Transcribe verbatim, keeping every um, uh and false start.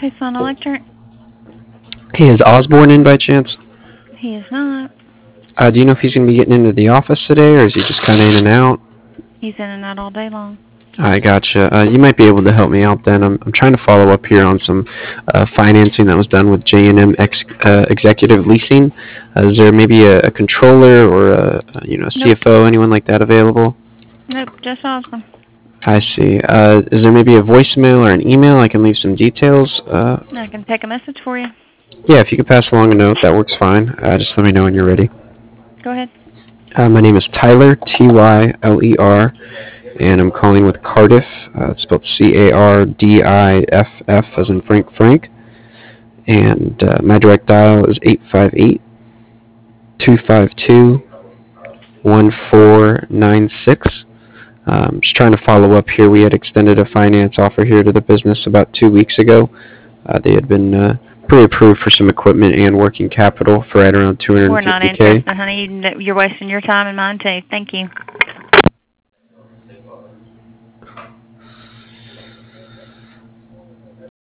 Tucson Electric. Hey, is Osborne in by chance? He is not. Uh, do you know if he's going to be getting into the office today, or is he just kind of in and out? He's in and out all day long. I gotcha. Uh, you might be able to help me out then. I'm, I'm trying to follow up here on some uh, financing that was done with J and M ex, uh, Executive Leasing. Uh, is there maybe a, a controller or a, a you know a C F O, Nope. anyone like that available? Nope, just Osborne. I see. Uh, is there maybe a voicemail or an email I can leave some details? Uh, I can take a message for you. yeah, if you could pass along a note, that works fine. Uh, just let me know when you're ready. Go ahead. Uh, my name is Tyler, T Y L E R, and I'm calling with Cardiff. Uh, it's spelled C A R D I F F as in Frank Frank. And uh, my direct dial is eight five eight, two five two, one four nine six. Um, just trying to follow up here. We had extended a finance offer here to the business about two weeks ago. Uh, they had been uh, pre-approved for some equipment and working capital for right around We're not two hundred fifty K. interested, honey. You're wasting your time and mine, too. Thank you.